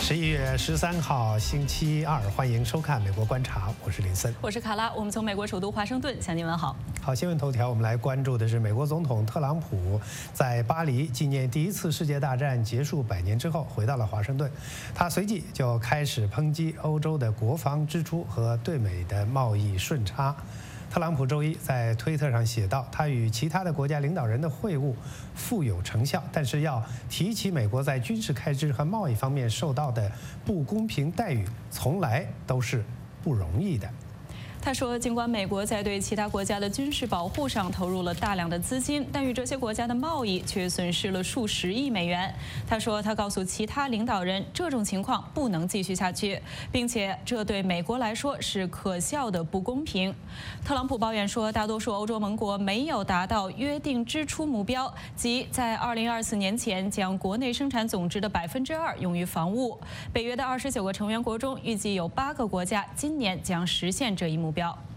11月13号，星期二，欢迎收看《美国观察》，我是林森， 我是卡拉，我们从美国首都华盛顿向您问好。 好，新闻头条，我们来关注的是美国总统特朗普在巴黎纪念第一次世界大战结束100年之后回到了华盛顿，他随即就开始抨击欧洲的国防支出和对美的贸易顺差。特朗普周一在推特上写道，他与其他的国家领导人的会晤富有成效，但是要提起美国在军事开支和贸易方面受到的不公平待遇，从来都是不容易的。 他说，尽管美国在对其他国家的军事保护上投入了大量的资金，但与这些国家的贸易却损失了数十亿美元。他说，他告诉其他领导人，这种情况不能继续下去，并且这对美国来说是可笑的不公平。特朗普抱怨说，大多数欧洲盟国没有达到约定支出目标，即在2024年前将国内生产总值的2%用于防务。北约的29个成员国中，预计有8个国家今年将实现这一目标。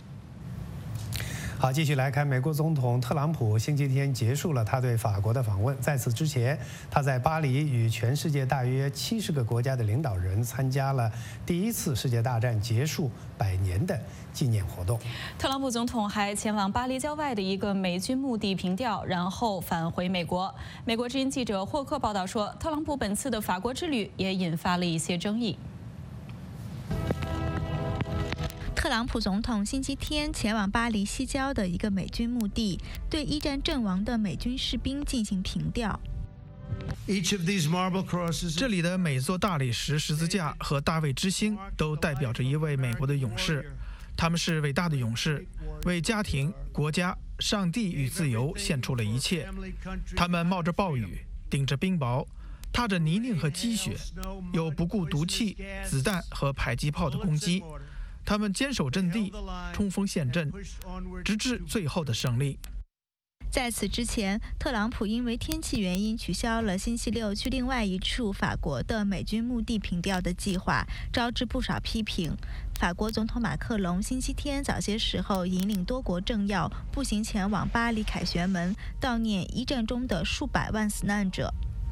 好，继续来看，美国总统特朗普星期天结束了他对法国的访问。在此之前，他在巴黎与全世界大约70个国家的领导人参加了第一次世界大战结束100年的纪念活动。 特朗普总统还前往巴黎郊外的一个美军墓地凭吊，然后返回美国。美国之音记者霍克报道说，特朗普本次的法国之旅也引发了一些争议。 特朗普总统星期天前往巴黎西郊的一个美军墓地，对一战阵亡的美军士兵进行凭吊。 这里的每座大理石十字架和大卫之星都代表着一位美国的勇士，他们是伟大的勇士，为家庭、国家、上帝与自由献出了一切。他们冒着暴雨，顶着冰雹，踏着泥泞和积雪，又不顾毒气、子弹和迫击炮的攻击。他们坚守阵地，冲锋陷阵，直至最后的胜利。 在此之前，特朗普因为天气原因取消了星期六去另外一处法国的美军墓地凭吊的计划，招致不少批评。法国总统马克龙星期天早些时候引领多国政要步行前往巴黎凯旋门，悼念一战中的数百万死难者。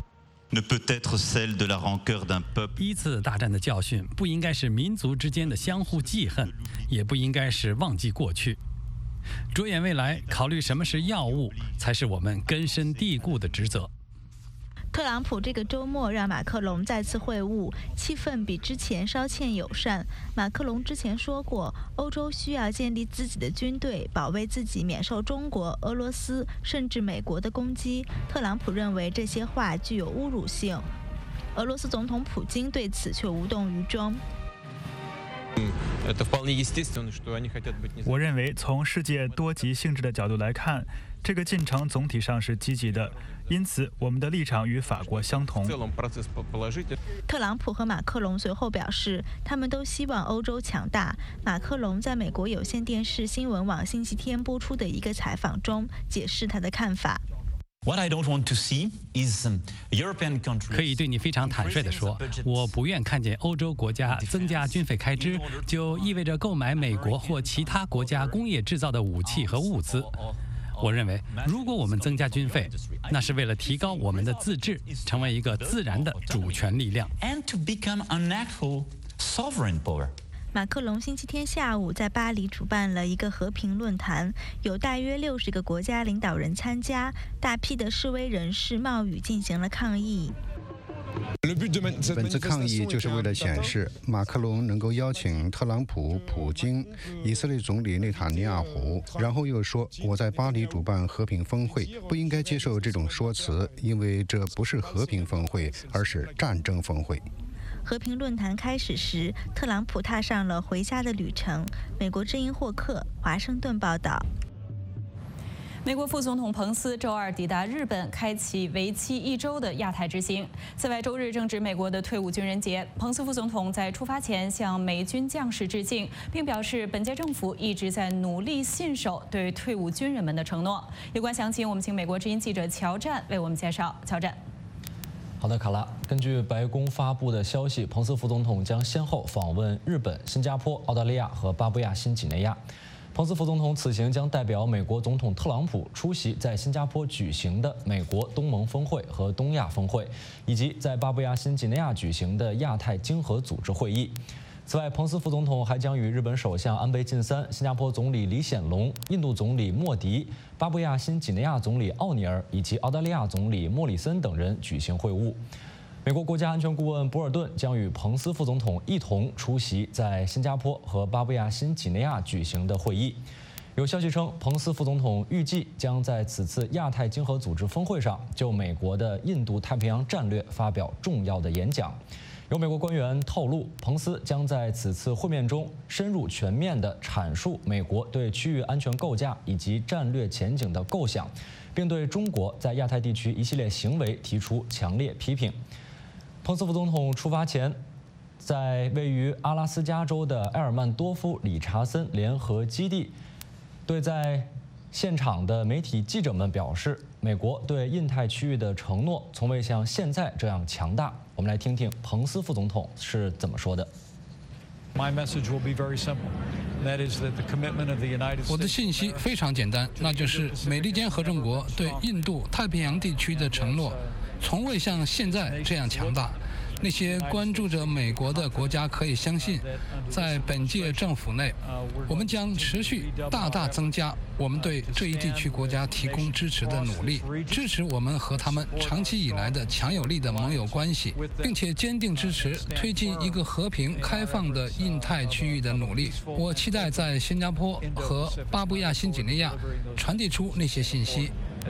一次大战的教训不应该是民族之间的相互记恨，也不应该是忘记过去。着眼未来，考虑什么是要务，才是我们根深蒂固的职责。 特朗普这个周末让马克龙再次会晤，气氛比之前稍欠友善。马克龙之前说过，欧洲需要建立自己的军队，保卫自己免受中国、俄罗斯甚至美国的攻击。特朗普认为这些话具有侮辱性。俄罗斯总统普京对此却无动于衷。 我认为，从世界多极性质的角度来看，这个进程总体上是积极的，因此我们的立场与法国相同。 特朗普和马克龙随后表示，他们都希望欧洲强大。马克龙在美国有线电视新闻网星期天播出的一个采访中解释他的看法。 可以对你非常坦率地说，我不愿看见欧洲国家增加军费开支，就意味着购买美国或其他国家工业制造的武器和物资。我认为，如果我们增加军费，那是为了提高我们的自治，成为一个自然的主权力量。 马克龙星期天下午在巴黎主办了一个和平论坛，有大约60个国家领导人参加，大批的示威人士冒雨进行了抗议。 本次抗议就是为了显示马克龙能够邀请特朗普、普京、以色列总理内塔尼亚胡，然后又说我在巴黎主办和平峰会，不应该接受这种说辞，因为这不是和平峰会，而是战争峰会。 和平论坛开始时，特朗普踏上了回家的旅程。美国之音霍克，华盛顿报道。 美国副总统彭斯周二抵达日本，开启为期1周的亚太之行。此外，周日正值美国的退伍军人节。彭斯副总统在出发前向美军将士致敬，并表示本届政府一直在努力信守对退伍军人们的承诺。有关详情，我们请美国之音记者乔战为我们介绍。乔战。 好的，卡拉。根据白宫发布的消息，彭斯副总统将先后访问日本、新加坡、澳大利亚和巴布亚新几内亚。 彭斯副总统此行将代表美国总统特朗普出席在新加坡举行的美国东盟峰会和东亚峰会，以及在巴布亚新几内亚举行的亚太经合组织会议。此外，彭斯副总统还将与日本首相安倍晋三、新加坡总理李显龙、印度总理莫迪、巴布亚新几内亚总理奥尼尔以及澳大利亚总理莫里森等人举行会晤。美国国家安全顾问博尔顿将与彭斯副总统一同出席在新加坡和巴布亚新几内亚举行的会议。有消息称，彭斯副总统预计将在此次亚太经合组织峰会上就美国的印度太平洋战略发表重要的演讲。有美国官员透露，彭斯将在此次会面中深入全面地阐述美国对区域安全构架以及战略前景的构想，并对中国在亚太地区一系列行为提出强烈批评。彭斯副总统出发前，在位于阿拉斯加州的埃尔曼多夫理查森联合基地，对在现场的媒体记者们表示，美国对印太区域的承诺从未像现在这样强大。我们来听听彭斯副总统是怎么说的。 我的信息非常简单，那就是美利坚合众国对印度太平洋地区的承诺从未像现在这样强大。那些关注着美国的国家可以相信，在本届政府内，我们将持续大大增加我们对这一地区国家提供支持的努力，支持我们和他们长期以来的强有力的盟友关系，并且坚定支持推进一个和平开放的印太区域的努力。我期待在新加坡和巴布亚新几内亚传递出那些信息。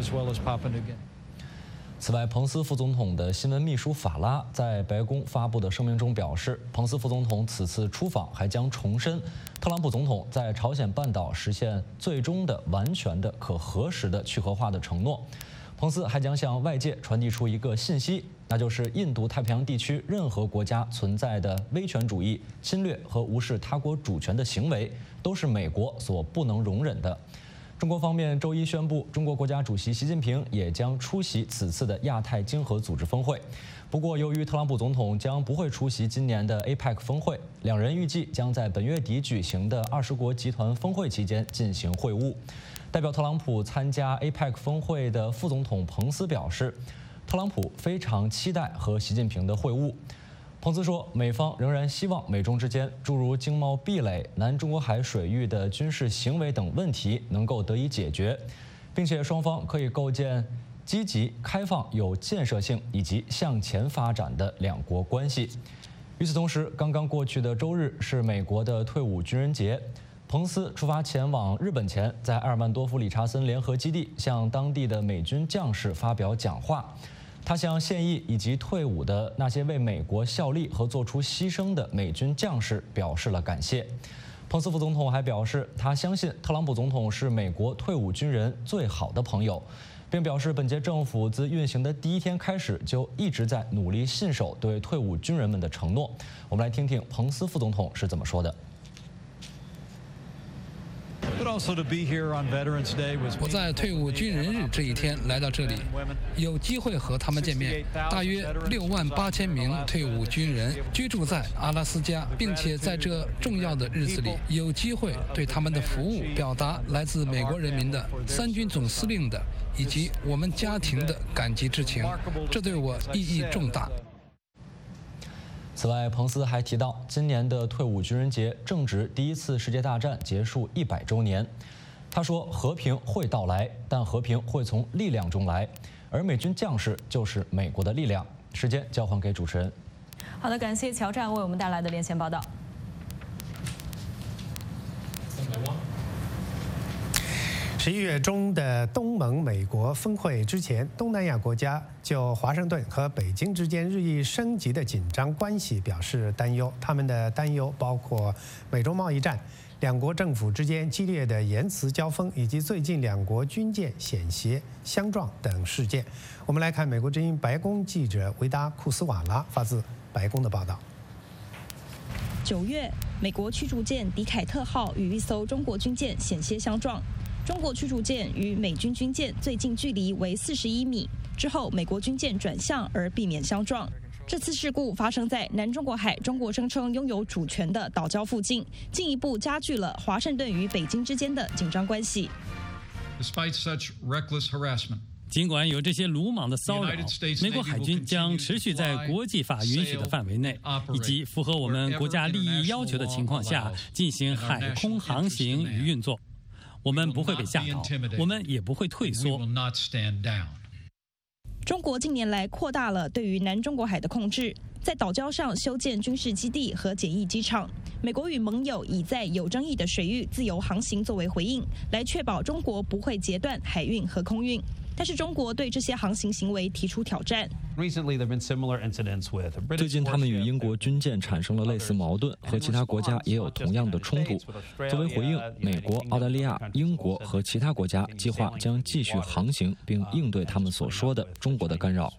此外，彭斯副总统的新闻秘书法拉在白宫发布的声明中表示，彭斯副总统此次出访还将重申特朗普总统在朝鲜半岛实现最终的、完全的、可核实的去核化的承诺。彭斯还将向外界传递出一个信息，那就是印度太平洋地区任何国家存在的威权主义、侵略和无视他国主权的行为，都是美国所不能容忍的。中国方面周一宣布，中国国家主席习近平也将出席此次的亚太经合组织峰会。不过，由于特朗普总统将不会出席今年的 APEC 峰会，两人预计将在本月底举行的20国集团峰会期间进行会晤。代表特朗普参加 APEC 峰会的副总统彭斯表示，特朗普非常期待和习近平的会晤。彭斯说，美方仍然希望美中之间诸如经贸壁垒、南中国海水域的军事行为等问题能够得以解决，并且双方可以构建积极、开放、有建设性以及向前发展的两国关系。与此同时，刚刚过去的周日是美国的退伍军人节。彭斯出发前往日本前，在埃尔曼多夫理查森联合基地向当地的美军将士发表讲话。他向现役以及退伍的那些为美国效力和做出牺牲的美军将士表示了感谢。彭斯副总统还表示，他相信特朗普总统是美国退伍军人最好的朋友，并表示本届政府自运行的第一天开始就一直在努力信守对退伍军人们的承诺。我们来听听彭斯副总统是怎么说的。 我在退伍军人日这一天来到这里，有机会和他们见面。大约68000名退伍军人居住在阿拉斯加，并且在这重要的日子里，有机会对他们的服务表达来自美国人民的、三军总司令的以及我们家庭的感激之情，这对我意义重大。 此外，彭斯还提到，今年的退伍军人节正值第一次世界大战结束100周年。他说，和平会到来，但和平会从力量中来，而美军将士就是美国的力量。时间交还给主持人。 好的，感谢乔战为我们带来的连线报道。 11月中的东盟美国峰会之前，东南亚国家就华盛顿和北京之间日益升级的紧张关系表示担忧。他们的担忧包括美中贸易战、两国政府之间激烈的言辞交锋，以及最近两国军舰险些相撞等事件。我们来看美国之音白宫记者维达库斯瓦拉发自白宫的报道。 9月，美国驱逐舰迪凯特号与一艘中国军舰险些相撞。中国驱逐舰与美军军舰最近距离为41米，之后美国军舰转向而避免相撞。 这次事故发生在南中国海中国声称拥有主权的岛礁附近，进一步加剧了华盛顿与北京之间的紧张关系。 尽管有这些鲁莽的骚扰，美国海军将持续在国际法允许的范围内，以及符合我们国家利益要求的情况下进行海空航行与运作。我们不会被吓倒，我们也不会退缩。 中国近年来扩大了对于南中国海的控制，在岛礁上修建军事基地和简易机场。美国与盟友已在有争议的水域自由航行作为回应，来确保中国不会截断海运和空运。但是中国对这些航行行为提出挑战。 最近，他们与英国军舰产生了类似矛盾，和其他国家也有同样的冲突。作为回应，美国、澳大利亚、英国和其他国家计划将继续航行，并应对他们所说的中国的干扰。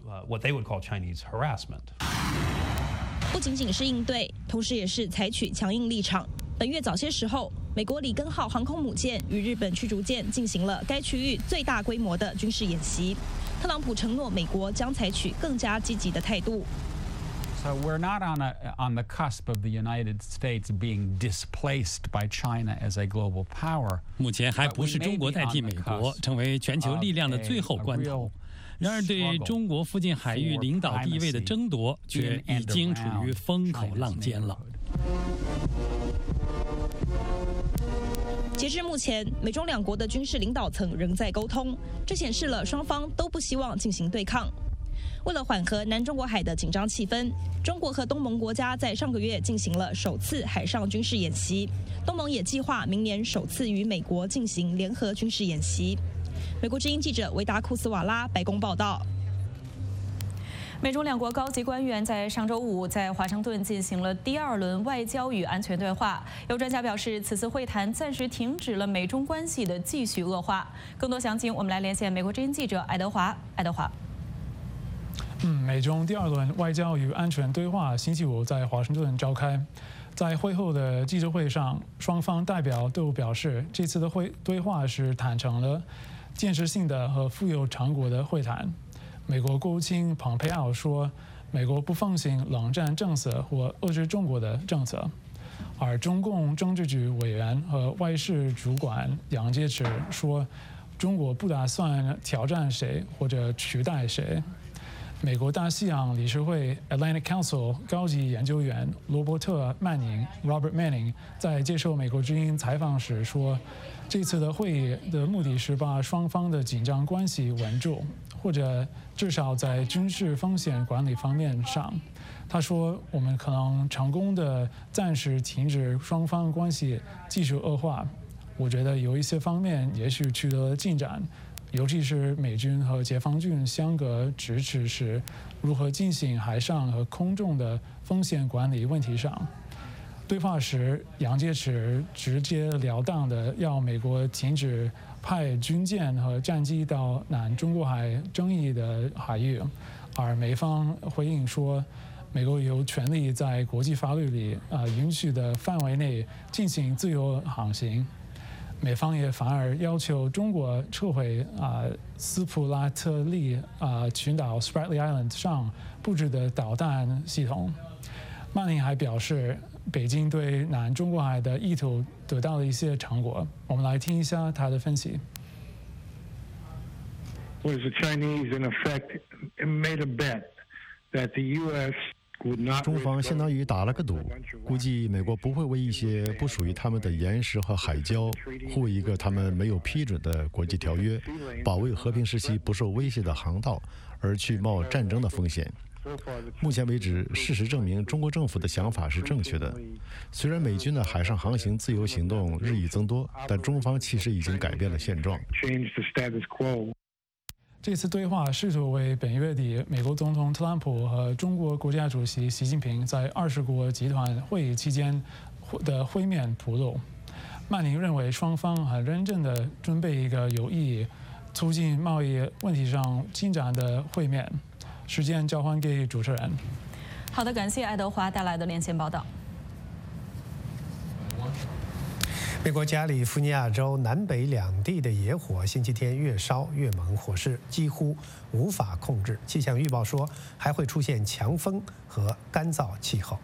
不仅仅是应对，同时也是采取强硬立场。本月早些时候，美国里根号航空母舰与日本驱逐舰进行了该区域最大规模的军事演习。特朗普承诺，美国将采取更加积极的态度。 So we're not on the cusp of the United States being displaced by China as a global power. 目前还不是中国代替美国成为全球力量的最后关头。然而，对中国附近海域领导地位的争夺却已经处于风口浪尖了。 截至目前，美中两国的军事领导层仍在沟通，这显示了双方都不希望进行对抗。为了缓和南中国海的紧张气氛，中国和东盟国家在上个月进行了首次海上军事演习，东盟也计划明年首次与美国进行联合军事演习。美国之音记者维达库斯瓦拉白宫报道。 美中两国高级官员在上周五在华盛顿进行了第二轮外交与安全对话。有专家表示，此次会谈暂时停止了美中关系的继续恶化。更多详情，我们来连线美国之音记者爱德华。爱德华。 美中第二轮外交与安全对话星期五在华盛顿召开。在会后的记者会上，双方代表都表示，这次的对话是坦诚了、建设性的和富有成果的会谈。美国国务卿蓬佩奥说，美国不奉行冷战政策或遏制中国的政策。而中共政治局委员和外事主管杨洁篪说，中国不打算挑战谁或者取代谁。美国大西洋理事会 Atlantic Council 高级研究员罗伯特·曼宁 （Robert Manning） 在接受美国之音采访时说，这次的会议的目的是把双方的紧张关系稳住，或者至少在军事风险管理方面上。他说，我们可能成功的暂时停止双方关系继续恶化。我觉得有一些方面也许取得了进展。尤其是美军和解放军相隔咫尺时，如何进行海上和空中的风险管理问题上。对话时，杨洁篪直截了当地要美国停止派军舰和战机到南中国海争议的海域，而美方回应说，美国有权利在国际法律里允许的范围内进行自由航行。美方也反而要求中国撤回斯普拉特利群岛 Spratly Island 上布置的导弹系统。曼宁还表示，北京对南中国海的意图得到了一些成果。我们来听一下他的分析。 Was the Chinese in effect made a bet that the U.S. 中方相当于打了个赌，估计美国不会为一些不属于他们的岩石和海礁，护卫一个他们没有批准的国际条约，保卫和平时期不受威胁的航道，而去冒战争的风险。目前为止，事实证明中国政府的想法是正确的。虽然美军的海上航行自由行动日益增多，但中方其实已经改变了现状。 这次对话试图为本月底美国总统特朗普和中国国家主席习近平在20国集团会议期间的会面铺路。曼宁认为双方很认真地准备一个有意义、促进贸易问题上进展的会面。时间交还给主持人。 好的，感谢爱德华带来的连线报道。 美国加利福尼亚州南北两地的野火星期天越烧越猛，火势几乎无法控制。气象预报说还会出现强风和干燥气候。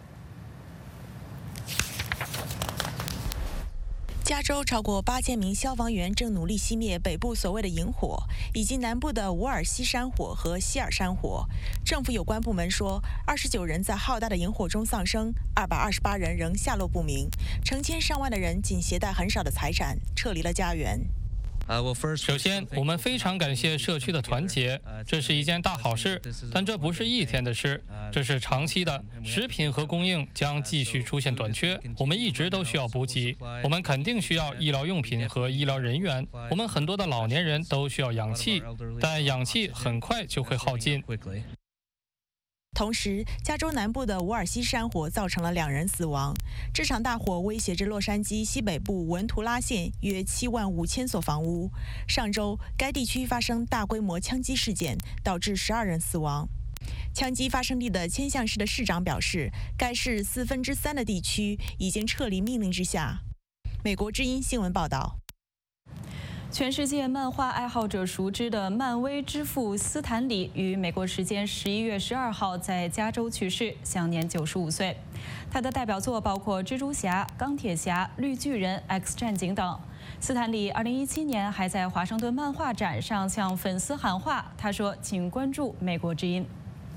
加州超过8000名消防员正努力熄灭北部所谓的营火，以及南部的伍尔西山火和希尔山火。政府有关部门说，29人在浩大的营火中丧生，228人仍下落不明，成千上万的人仅携带很少的财产撤离了家园。 首先，我们非常感谢社区的团结，这是一件大好事。但这不是一天的事，这是长期的。食品和供应将继续出现短缺，我们一直都需要补给。我们肯定需要医疗用品和医疗人员。我们很多的老年人都需要氧气，但氧气很快就会耗尽。 同时，加州南部的伍尔西山火造成了2人死亡。这场大火威胁着洛杉矶西北部文图拉县约75000所房屋。上周，该地区发生大规模枪击事件，导致12人死亡。枪击发生地的千象市的市长表示，该市3/4的地区已经撤离命令之下。美国之音新闻报道。 全世界漫画爱好者熟知的漫威之父斯坦李于美国时间11月12号在加州去世，享年95岁。他的代表作包括蜘蛛侠、钢铁侠、绿巨人、X 战警等。斯坦李2017年还在华盛顿漫画展上向粉丝喊话，他说：“请关注美国之音。”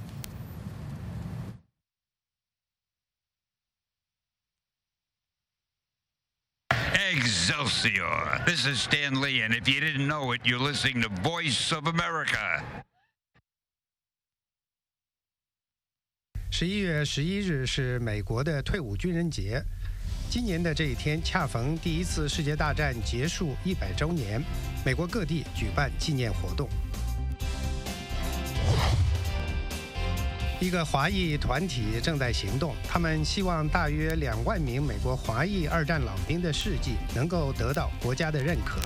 Excelsior! This is Stan Lee, and if you didn't know it, you're listening to Voice of America. 11月11日是美国的退伍军人节。今年的这一天恰逢第1次世界大战结束100周年，美国各地举办纪念活动。一个华裔团体正在行动，他们希望大约2万名美国华裔2战老兵的事迹能够得到国家的认可。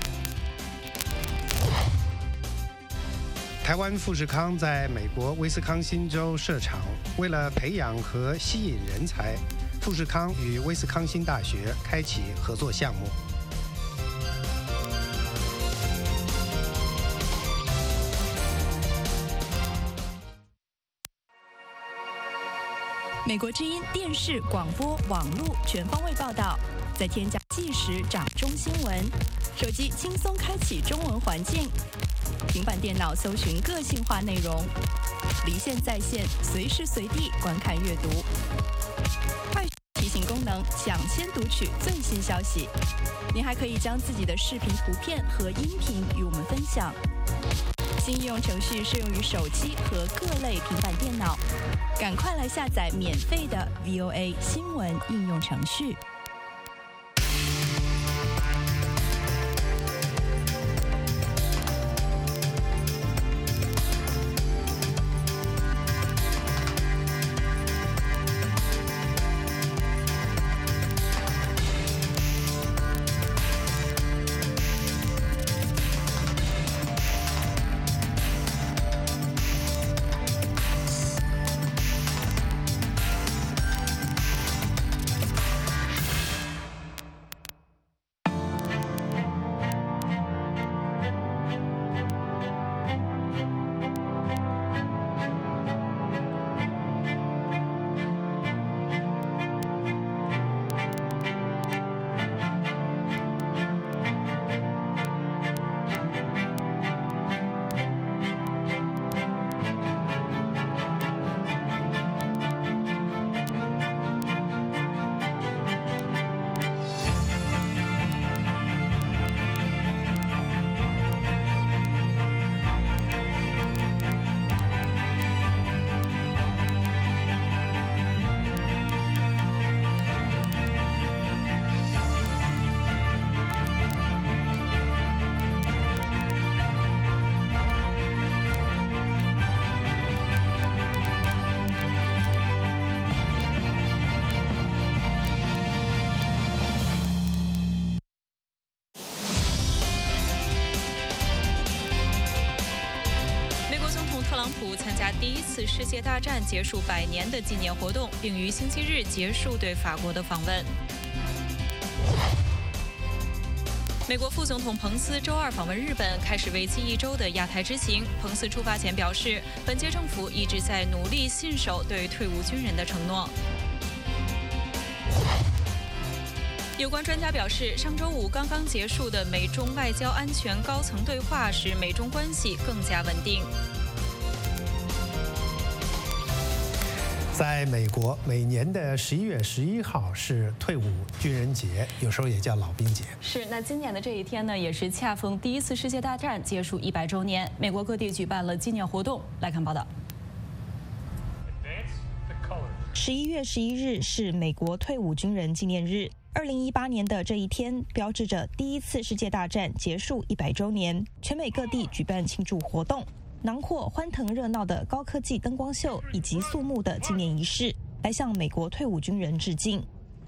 台湾富士康在美国威斯康辛州设厂，为了培养和吸引人才，富士康与威斯康辛大学开启合作项目。 美国之音电视、广播、网络全方位报道，再添加即时掌中新闻，手机轻松开启中文环境，平板电脑搜寻个性化内容，离线在线，随时随地观看阅读。快提醒功能，抢先读取最新消息。您还可以将自己的视频、图片和音频与我们分享。新应用程序适用于手机和各类平板电脑，赶快来下载免费的 VOA 新闻应用程序。 第1次世界大战结束100年的纪念活动，并于星期日结束对法国的访问。 美国副总统彭斯周二访问日本，开始为期1周的亚太之行。彭斯出发前表示，本届政府一直在努力信守对退伍军人的承诺。有关专家表示，上周五刚刚结束的美中外交安全高层对话使美中关系更加稳定。 在美国，每年的11月11号是退伍军人节，有时候也叫老兵节。 是，那今年的这一天呢，也是恰逢第1次世界大战结束100周年，美国各地举办了纪念活动。来看报道。 11月11日是美国退伍军人纪念日。2018年的这一天，标志着第1次世界大战结束100周年，全美各地举办庆祝活动。囊括欢腾热闹的高科技灯光秀以及肃穆的纪念仪式，来向美国退伍军人致敬。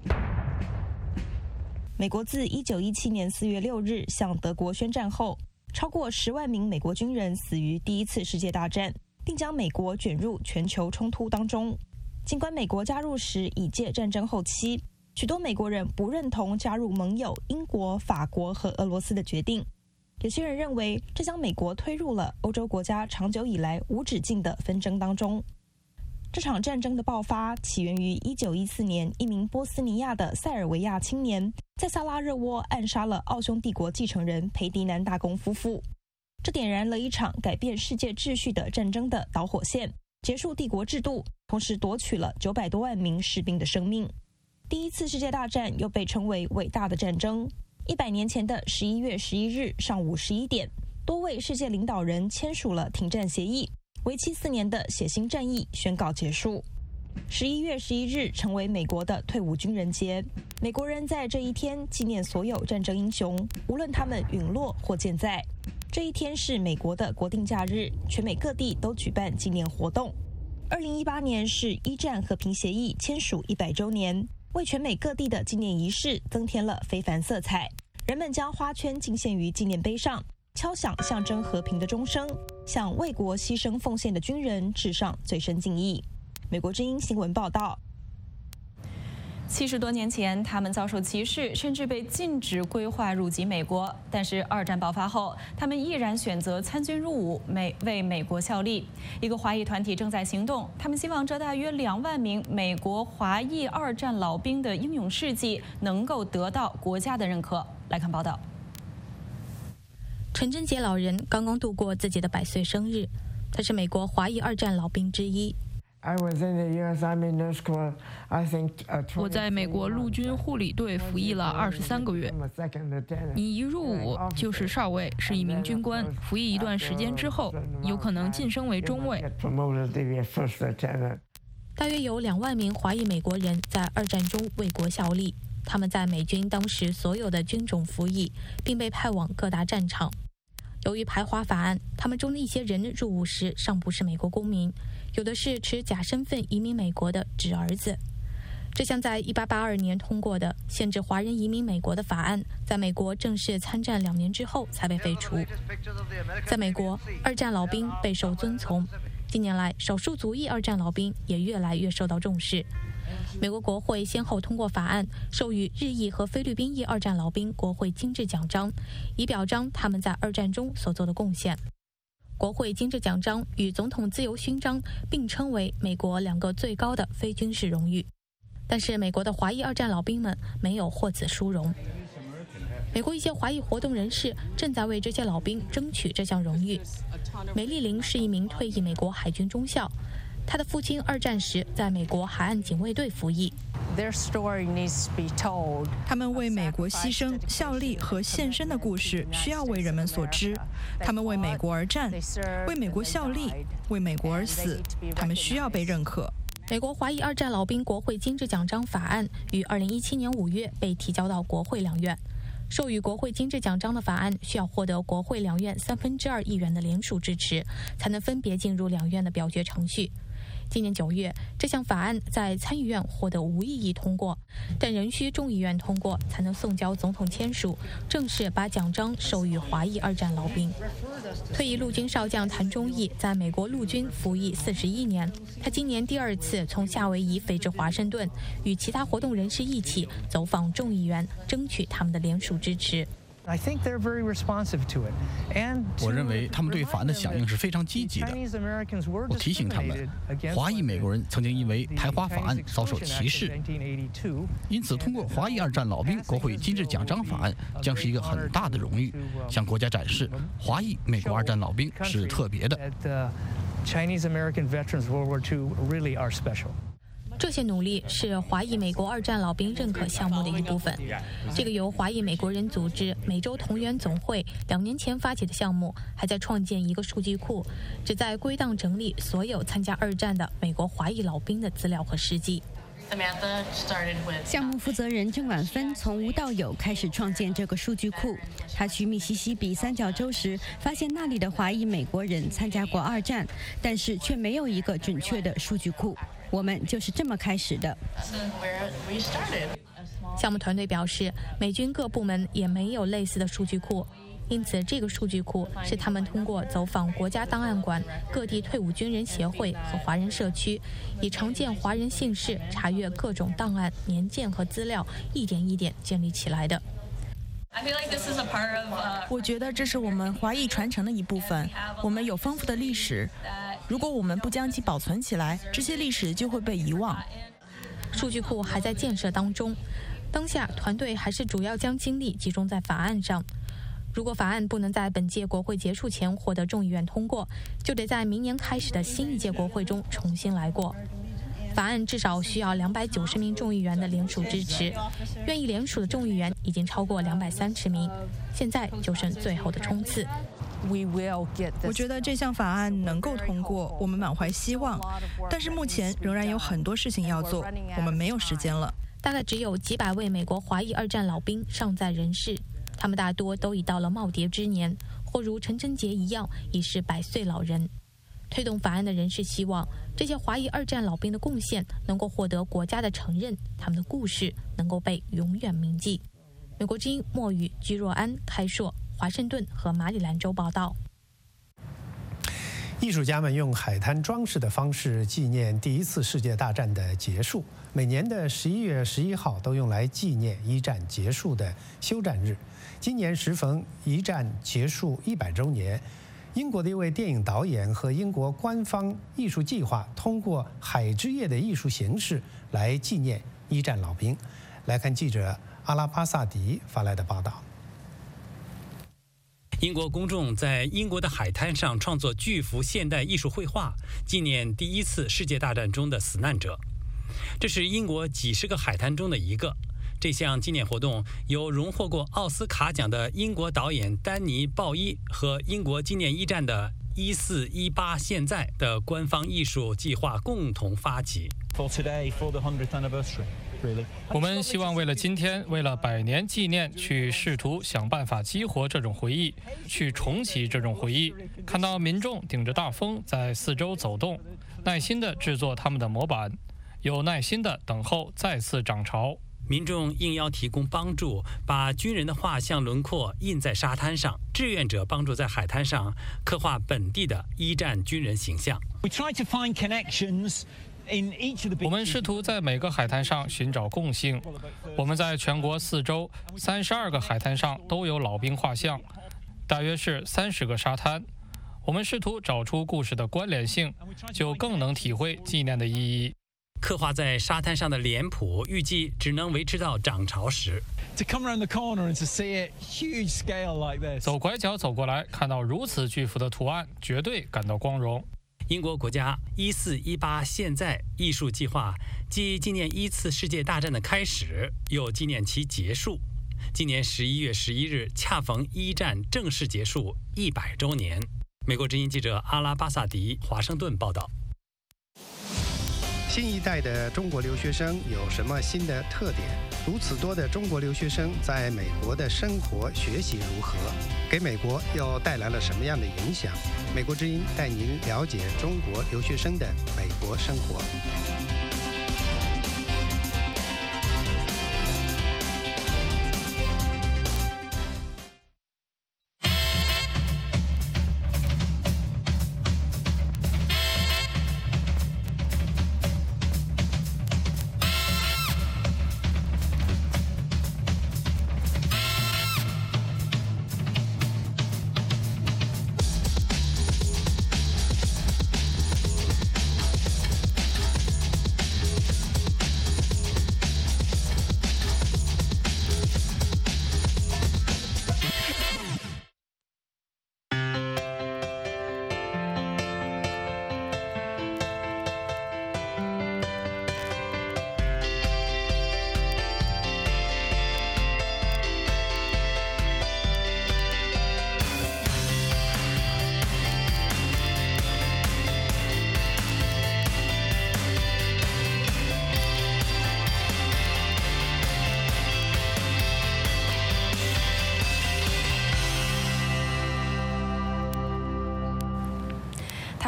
美国自1917年4月6日向德国宣战后，超过10万名美国军人死于第1次世界大战，并将美国卷入全球冲突当中。尽管美国加入时已届战争后期，许多美国人不认同加入盟友英国、法国和俄罗斯的决定。有些人认为，这将美国推入了欧洲国家长久以来无止境的纷争当中。这场战争的爆发起源于1914年，一名波斯尼亚的塞尔维亚青年在萨拉热窝暗杀了奥匈帝国继承人裴迪南大公夫妇，这点燃了一场改变世界秩序的战争的导火线，结束帝国制度，同时夺取了900多万名士兵的生命。第1次世界大战又被称为伟大的战争。100年前的11月11日上午11点，多位世界领导人签署了停战协议，为期4年的血腥战役宣告结束。11月11日成为美国的退伍军人节，美国人在这一天纪念所有战争英雄，无论他们陨落或健在。这一天是美国的国定假日，全美各地都举办纪念活动。2018年是一战和平协议签署100周年，为全美各地的纪念仪式增添了非凡色彩。人们将花圈敬献于纪念碑上，敲响象征和平的钟声，向为国牺牲奉献的军人致上最深敬意。美国之音新闻报道。 70多年前，他们遭受歧视，甚至被禁止规划入籍美国。但是二战爆发后，他们毅然选择参军入伍，为美国效力。一个华裔团体正在行动，他们希望这大约2万名美国华裔二战老兵的英勇事迹能够得到国家的认可。来看报道。 陈贞杰老人刚刚度过自己的100岁生日，他是美国华裔二战老兵之一。 我在美国陆军护理队服役了23个月。你一入伍就是少尉，是一名军官，服役一段时间之后，有可能晋升为中尉。 大约有2万名华裔美国人在二战中为国效力，他们在美军当时所有的军种服役，并被派往各大战场。由于排华法案，他们中的一些人入伍时尚不是美国公民，有的是持假身份移民美国的侄儿子。这项在1882年通过的限制华人移民美国的法案，在美国正式参战2年之后才被废除。在美国，二战老兵备受尊崇，近年来少数族裔二战老兵也越来越受到重视。美国国会先后通过法案，授予日裔和菲律宾裔二战老兵国会金质奖章，以表彰他们在二战中所做的贡献。国会金质奖章与总统自由勋章并称为美国2个最高的非军事荣誉，但是美国的华裔二战老兵们没有获此殊荣。美国一些华裔活动人士正在为这些老兵争取这项荣誉。梅丽琳是一名退役美国海军中校，他的父亲二战时在美国海岸警卫队服役。 他们为美国牺牲、效力和献身的故事需要为人们所知。他们为美国而战，为美国效力，为美国而死。他们需要被认可。 美国华裔二战老兵国会金质奖章法案于2017年5月被提交到国会两院。授予国会金质奖章的法案需要获得国会两院2/3议员的联署支持，才能分别进入两院的表决程序。今年9月，这项法案在参议院获得无异议通过，但仍需众议院通过才能送交总统签署，正式把奖章授予华裔二战老兵。退役陆军少将谭忠义在美国陆军服役41年，他今年第2次从夏威夷飞至华盛顿，与其他活动人士一起走访众议员，争取他们的联署支持。 我认为他们对法案的响应是非常积极的。我提醒他们，华裔美国人曾经因为排华法案遭受歧视，因此通过华裔二战老兵国会金质奖章法案将是一个很大的荣誉，向国家展示华裔美国二战老兵是特别的。 这些努力是华裔美国二战老兵认可项目的一部分。这个由华裔美国人组织美洲同源总会2年前发起的项目，还在创建一个数据库，旨在归档整理所有参加二战的美国华裔老兵的资料和事迹。 项目负责人郑婉芬从无到有开始创建这个数据库。他去密西西比三角洲时，发现那里的华裔美国人参加过二战，但是却没有一个准确的数据库。我们就是这么开始的。 项目团队表示，美军各部门也没有类似的数据库，因此这个数据库是他们通过走访国家档案馆、各地退伍军人协会和华人社区，以常见华人姓氏查阅各种档案、年鉴和资料，一点一点建立起来的。 我觉得这是我们华裔传承的一部分。我们有丰富的历史，如果我们不将其保存起来，这些历史就会被遗忘。 数据库还在建设当中，当下团队还是主要将精力集中在法案上。如果法案不能在本届国会结束前获得众议院通过，就得在明年开始的新一届国会中重新来过。法案至少需要290名众议员的联署支持，愿意联署的众议员已经超过230名，现在就剩最后的冲刺。 我觉得这项法案能够通过，我们满怀希望，但是目前仍然有很多事情要做，我们没有时间了。 大概只有几百位美国华裔二战老兵尚在人世，他们大多都已到了耄耋之年，或如陈贞杰一样已是100岁老人。推动法案的人士希望这些华裔二战老兵的贡献能够获得国家的承认，他们的故事能够被永远铭记。美国之音莫宇、居若安、开硕、华盛顿和马里兰州报道。 艺术家们用海滩装饰的方式纪念第一次世界大战的结束。每年的11月11号都用来纪念一战结束的休战日。今年时逢一战结束100周年，英国的一位电影导演和英国官方艺术计划通过海之夜的艺术形式来纪念一战老兵。来看记者阿拉巴萨迪发来的报道。 英国公众在英国的海滩上创作巨幅现代艺术绘画，纪念第一次世界大战中的死难者。这是英国几十个海滩中的一个。这项纪念活动由荣获过奥斯卡奖的英国导演丹尼·鲍伊和英国纪念一战的1418现在的官方艺术计划共同发起。 我们希望为了今天，为了100年纪念，去试图想办法激活这种回忆，去重启这种回忆。看到民众顶着大风在四周走动，耐心地制作他们的模板，有耐心地等候再次涨潮。 民众应邀提供帮助，把军人的画像轮廓印在沙滩上。志愿者帮助在海滩上刻画本地的一战军人形象。 我们试图在每个海滩上寻找共性。我们在全国4州32个海滩上都有老兵画像，大约是30个沙滩。我们试图找出故事的关联性，就更能体会纪念的意义。 刻画在沙滩上的脸谱预计只能维持到涨潮时。 走拐角走过来，看到如此巨幅的图案，绝对感到光荣。 英国国家1418现在艺术计划既纪念一次世界大战的开始，又纪念其结束。今年11月11日恰逢一战正式结束100周年。美国之音记者阿拉巴萨迪华盛顿报道。 新一代的中国留学生有什么新的特点？如此多的中国留学生在美国的生活学习如何？给美国又带来了什么样的影响？美国之音带您了解中国留学生的美国生活。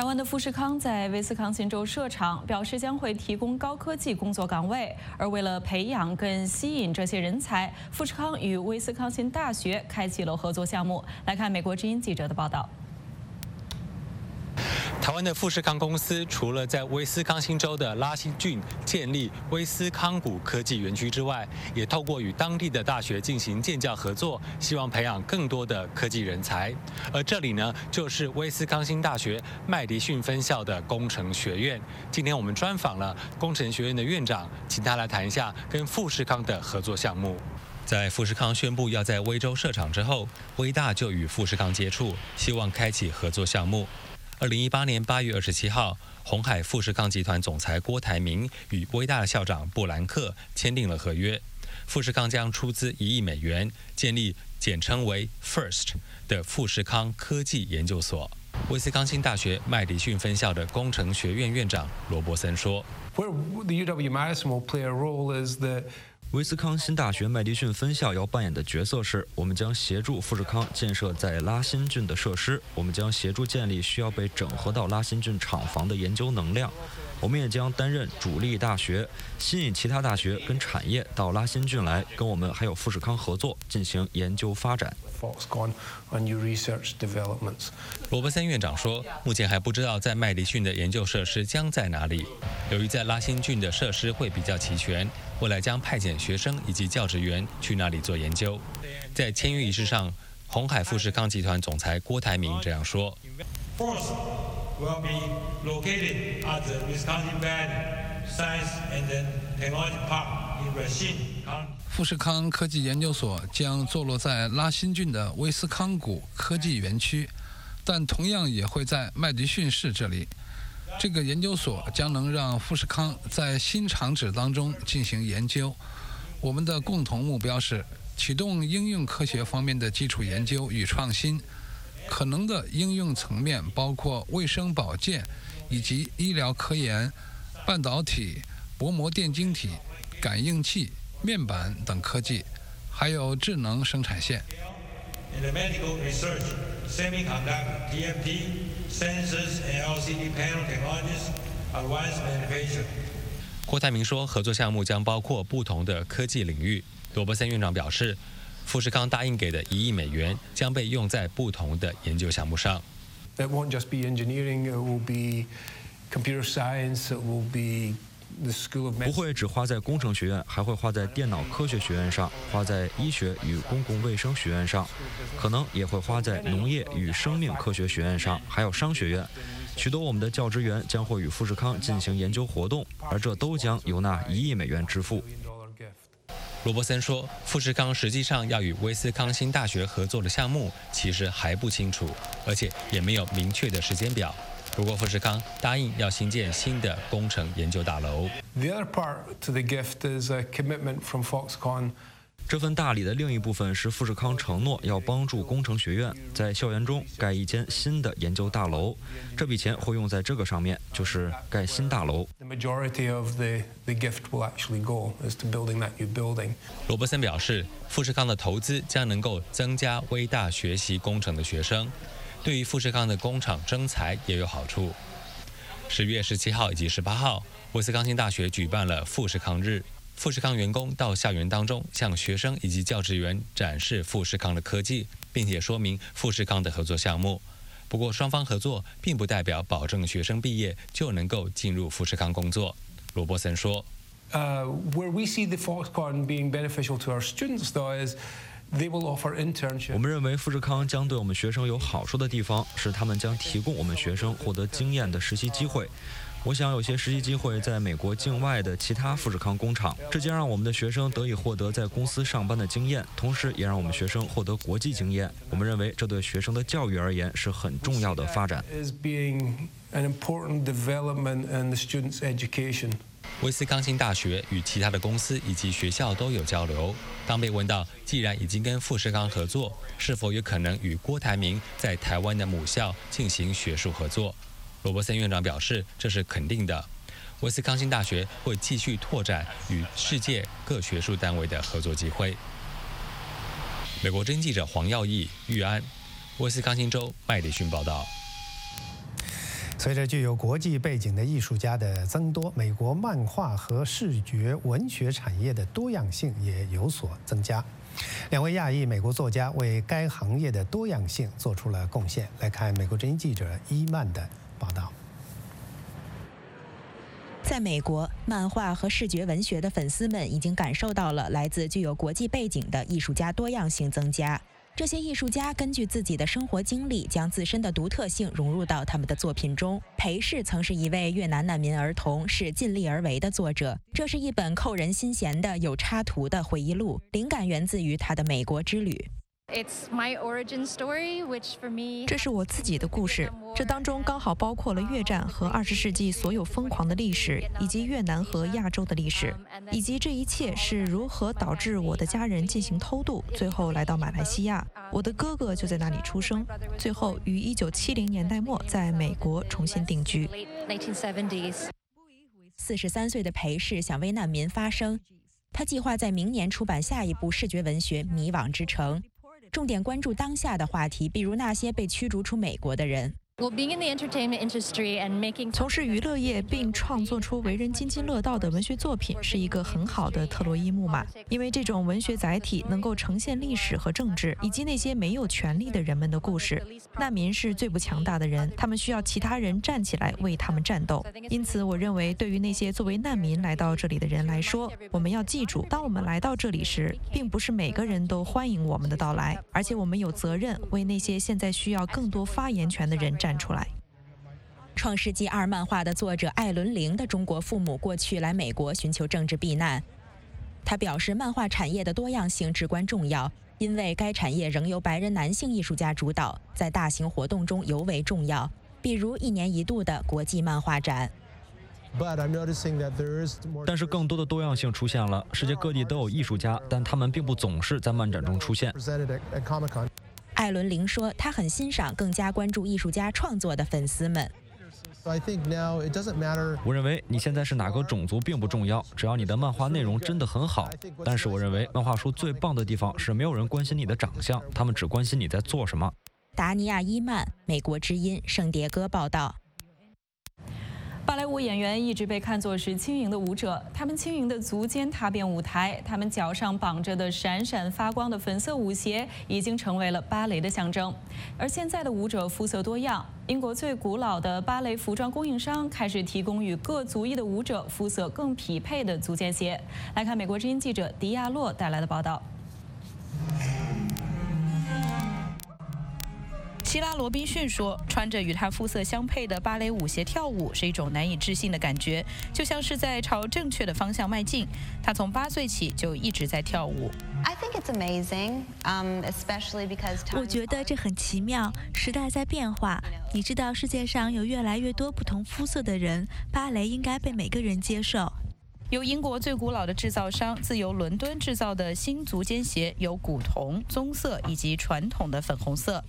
台湾的富士康在威斯康星州设厂，表示将会提供高科技工作岗位。而为了培养跟吸引这些人才，富士康与威斯康星大学开启了合作项目。来看美国之音记者的报道。 台湾的富士康公司除了在威斯康星州的拉辛郡建立威斯康谷科技园区之外，也透过与当地的大学进行建教合作，希望培养更多的科技人才。而这里呢，就是威斯康星大学麦迪逊分校的工程学院。今天我们专访了工程学院的院长，请他来谈一下跟富士康的合作项目。 在富士康宣布要在威州设厂之后，威大就与富士康接触，希望开启合作项目。2018年8月27号，鸿海富士康集团总裁郭台铭与威大的校长布兰克签订了合约。富士康将出资1亿美元，建立简称为 FIRST 的富士康科技研究所。威斯康星大学麦迪逊分校的工程学院院长罗伯森说。 威斯康星大学麦迪逊分校要扮演的角色是，我们将协助富士康建设在拉辛郡的设施，我们将协助建立需要被整合到拉辛郡厂房的研究能量，我们也将担任主力大学，吸引其他大学跟产业到拉辛郡来，跟我们还有富士康合作进行研究发展。 罗伯森院长说，目前还不知道在麦迪逊的研究设施将在哪里。由于在拉辛郡的设施会比较齐全，未来将派遣学生以及教职员去那里做研究。在签约仪式上，鸿海富士康集团总裁郭台铭这样说。 will be located at the Wisconsin Valley Science and Technology Park in Racine County. 富士康科技研究所将坐落在拉辛郡的威斯康谷科技园区，但同样也会在麦迪逊市这里。这个研究所将能让富士康在新厂址当中进行研究。我们的共同目标是启动应用科学方面的基础研究与创新。 可能的应用层面包括卫生保健，以及医疗科研、半导体、薄膜电晶体、感应器、面板等科技，还有智能生产线。 郭台铭说，合作项目将包括不同的科技领域。罗伯森院长表示。 富士康答应给的1亿美元将被用在不同的研究项目上。 It won't just be engineering; it will be computer science. It will be the School of Medicine. 不会只花在工程学院，还会花在电脑科学学院上，花在医学与公共卫生学院上，可能也会花在农业与生命科学学院上，还有商学院。许多我们的教职员将会与富士康进行研究活动，而这都将由那1亿美元支付。 罗伯森说，富士康实际上要与威斯康星大学合作的项目其实还不清楚，而且也没有明确的时间表。不过，富士康答应要新建新的工程研究大楼。 The other part to the gift is a commitment from Foxconn. 这份大礼的另一部分是富士康承诺要帮助工程学院在校园中盖一间新的研究大楼，这笔钱会用在这个上面，就是盖新大楼。 罗伯森表示，富士康的投资将能够增加威大学习工程的学生，对于富士康的工厂征才也有好处。10月17号以及18号，威斯康星大学举办了富士康日。 富士康员工到校园当中，向学生以及教职员展示富士康的科技，并且说明富士康的合作项目。不过，双方合作并不代表保证学生毕业就能够进入富士康工作。罗伯森说 ：“Where we see the Foxconn being beneficial to our students, though, is they will offer internships. 我们认为富士康将对我们学生有好处的地方是，他们将提供我们学生获得经验的实习机会。” 我想有些实习机会在美国境外的其他富士康工厂，这将让我们的学生得以获得在公司上班的经验，同时也让我们学生获得国际经验。我们认为这对学生的教育而言是很重要的发展。 威斯康星大学与其他的公司以及学校都有交流。当被问到既然已经跟富士康合作，是否有可能与郭台铭在台湾的母校进行学术合作？ 罗伯森院长表示，这是肯定的。威斯康星大学会继续拓展与世界各学术单位的合作机会。美国之音记者黄耀义、玉安，威斯康星州麦迪逊报道。 随着具有国际背景的艺术家的增多，美国漫画和视觉文学产业的多样性也有所增加。2位亚裔美国作家为该行业的多样性做出了贡献。来看美国之音记者伊曼的报道。 在美国，漫画和视觉文学的粉丝们已经感受到了来自具有国际背景的艺术家多样性增加。这些艺术家根据自己的生活经历，将自身的独特性融入到他们的作品中。裴氏曾是一位越南难民儿童，是尽力而为的作者。这是一本扣人心弦的有插图的回忆录，灵感源自于他的美国之旅。 这是我自己的故事，这当中刚好包括了越战和20世纪所有疯狂的历史，以及越南和亚洲的历史，以及这一切是如何导致我的家人进行偷渡，最后来到马来西亚。我的哥哥就在那里出生，最后于1970年代末在美国重新定居。 43岁的裴氏想为难民发声，他计划在明年出版下一部视觉文学《迷惘之城》。重点关注当下的话题，比如那些被驱逐出美国的人。 从事娱乐业并创作出为人津津乐道的文学作品是一个很好的特洛伊木马，因为这种文学载体能够呈现历史和政治以及那些没有权利的人们的故事。难民是最不强大的人，他们需要其他人站起来为他们战斗。因此，我认为对于那些作为难民来到这里的人来说，我们要记住，当我们来到这里时，并不是每个人都欢迎我们的到来，而且我们有责任为那些现在需要更多发言权的人站出来。 创世纪2漫画的作者艾伦·林的中国父母过去来美国寻求政治避难。他表示，漫画产业的多样性至关重要，因为该产业仍由白人男性艺术家主导，在大型活动中尤为重要，比如1年1度的国际漫画展。 但是更多的多样性出现了，世界各地都有艺术家，但他们并不总是在漫展中出现。 艾伦·林说，他很欣赏更加关注艺术家创作的粉丝们。 我认为你现在是哪个种族并不重要，只要你的漫画内容真的很好。但是我认为漫画书最棒的地方是没有人关心你的长相，他们只关心你在做什么。 达尼亚·伊曼，美国之音圣迭戈报道。 芭蕾舞演员一直被看作是轻盈的舞者，他们轻盈的足尖踏遍舞台，他们脚上绑着的闪闪发光的粉色舞鞋已经成为了芭蕾的象征。而现在的舞者肤色多样，英国最古老的芭蕾服装供应商开始提供与各族裔的舞者肤色更匹配的足尖鞋。来看美国之音记者迪亚洛带来的报道。 希拉·罗宾逊说，穿着与他肤色相配的芭蕾舞鞋跳舞是一种难以置信的感觉，就像是在朝正确的方向迈进。他从8岁起就一直在跳舞。 我觉得这很奇妙，时代在变化。你知道世界上有越来越多不同肤色的人，芭蕾应该被每个人接受。 由英国最古老的制造商自由伦敦制造的新足尖鞋有古铜、棕色以及传统的粉红色。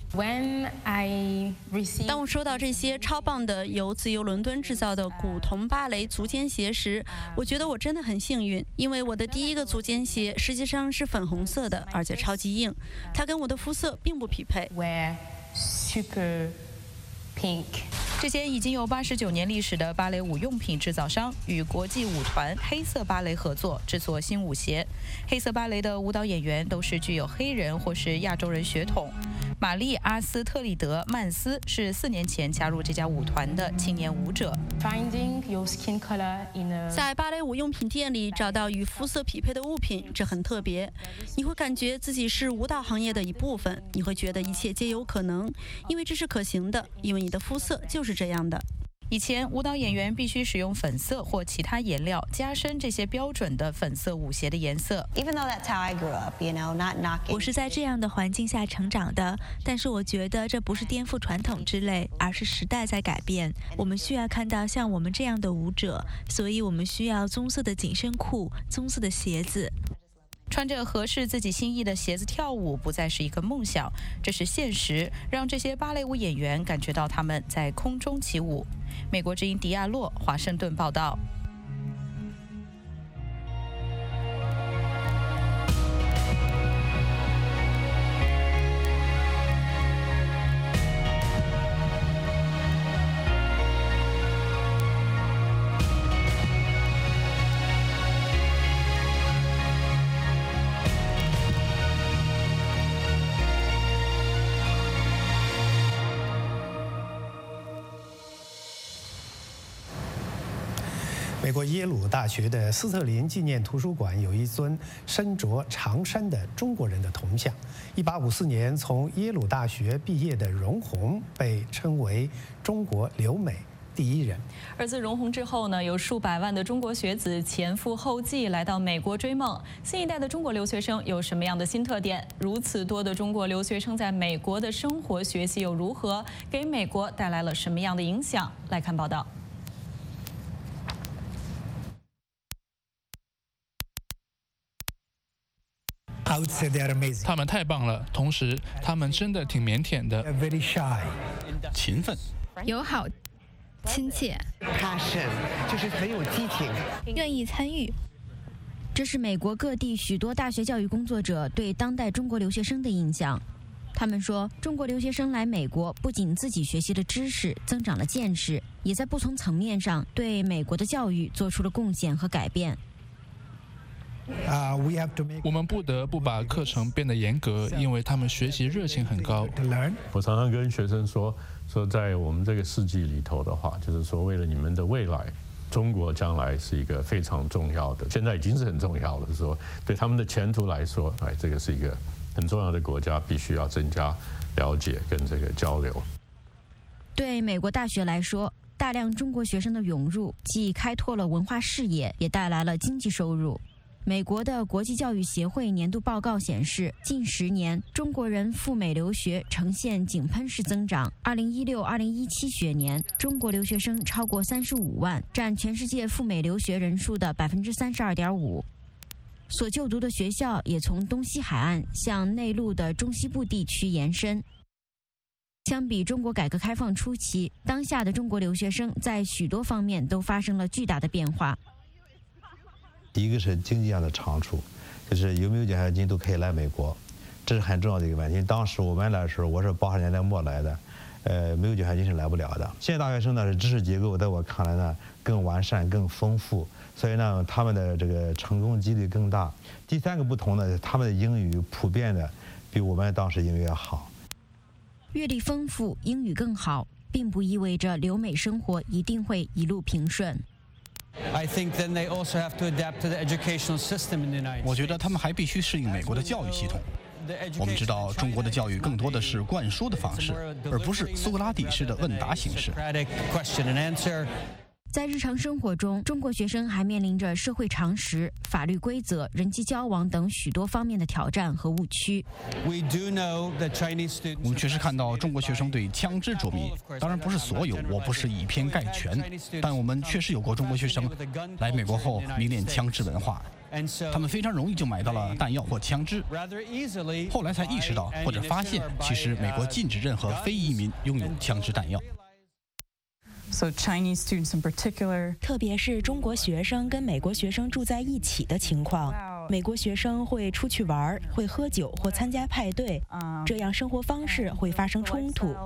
当我收到这些超棒的由自由伦敦制造的古铜芭蕾足尖鞋时，我觉得我真的很幸运，因为我的第一个足尖鞋实际上是粉红色的，而且超级硬，它跟我的肤色并不匹配。 这些已经有89年历史的芭蕾舞用品制造商与国际舞团黑色芭蕾合作制作新舞鞋。黑色芭蕾的舞蹈演员都是具有黑人或是亚洲人血统。玛丽·阿斯特利德·曼斯是4年前加入这家舞团的青年舞者。 在芭蕾舞用品店里找到与肤色匹配的物品，这很特别。你会感觉自己是舞蹈行业的一部分，你会觉得一切皆有可能，因为这是可行的，因为你的肤色就是这样的。 以前，舞蹈演员必须使用粉色或其他颜料加深这些标准的粉色舞鞋的颜色。 我是在这样的环境下成长的，但是我觉得这不是颠覆传统之类，而是时代在改变。我们需要看到像我们这样的舞者，所以我们需要棕色的紧身裤、棕色的鞋子。 穿着合适自己心意的鞋子跳舞不再是一个梦想，这是现实，让这些芭蕾舞演员感觉到他们在空中起舞。美国之音迪亚洛，华盛顿报道。 美国耶鲁大学的斯特林纪念图书馆有一尊身着长衫的中国人的铜像。1854年从耶鲁大学毕业的容闳被称为中国留美第一人。 而自容闳之后呢，有数百万的中国学子前赴后继来到美国追梦。新一代的中国留学生有什么样的新特点？如此多的中国留学生在美国的生活学习又如何？给美国带来了什么样的影响？来看报道。 他们太棒了，同时他们真的挺腼腆的， 勤奋、 友好、亲切 ，passion 就是很有激情， 愿意参与。 这是美国各地许多大学教育工作者对当代中国留学生的印象。他们说，中国留学生来美国不仅自己学习了知识，增长了见识，也在不同层面上对美国的教育做出了贡献和改变。 我们不得不把课程变得严格，因为他们学习热情很高。 我常常跟学生说，在我们这个世纪里头的话，就是说为了你们的未来，中国将来是一个非常重要的，现在已经是很重要了。说对他们的前途来说，这个是一个很重要的国家，必须要增加了解跟这个交流。 对美国大学来说，大量中国学生的涌入，既开拓了文化视野，也带来了经济收入。美国的国际教育协会年度报告显示，近10年中国人赴美留学呈现井喷式增长。2016-2017学年，中国留学生超过35万，占全世界赴美留学人数的32.5%。所就读的学校也从东西海岸向内陆的中西部地区延伸。相比中国改革开放初期，当下的中国留学生在许多方面都发生了巨大的变化。 一个是经济上的长处，就是有没有奖学金都可以来美国，这是很重要的一个问题。当时我们来的时候，我是80年代末来的，没有奖学金是来不了的。现在大学生呢是知识结构在我看来呢更完善、更丰富，所以呢他们的这个成功几率更大。第3个不同呢，他们的英语普遍的比我们当时英语要好。 阅历丰富、英语更好，并不意味着留美生活一定会一路平顺。 我觉得他们还必须适应美国的教育系统。我们知道，中国的教育更多的是灌输的方式，而不是苏格拉底式的问答形式。 在日常生活中，中国学生还面临着社会常识、法律规则、人际交往等许多方面的挑战和误区。 我们确实看到中国学生对枪支着迷，当然不是所有，我不是以偏概全，但我们确实有过中国学生来美国后迷恋枪支文化。他们非常容易就买到了弹药或枪支，后来才意识到或者发现，其实美国禁止任何非移民拥有枪支弹药。 特别是中国学生跟美国学生住在一起的情况，美国学生会出去玩，会喝酒或参加派对，这样生活方式会发生冲突。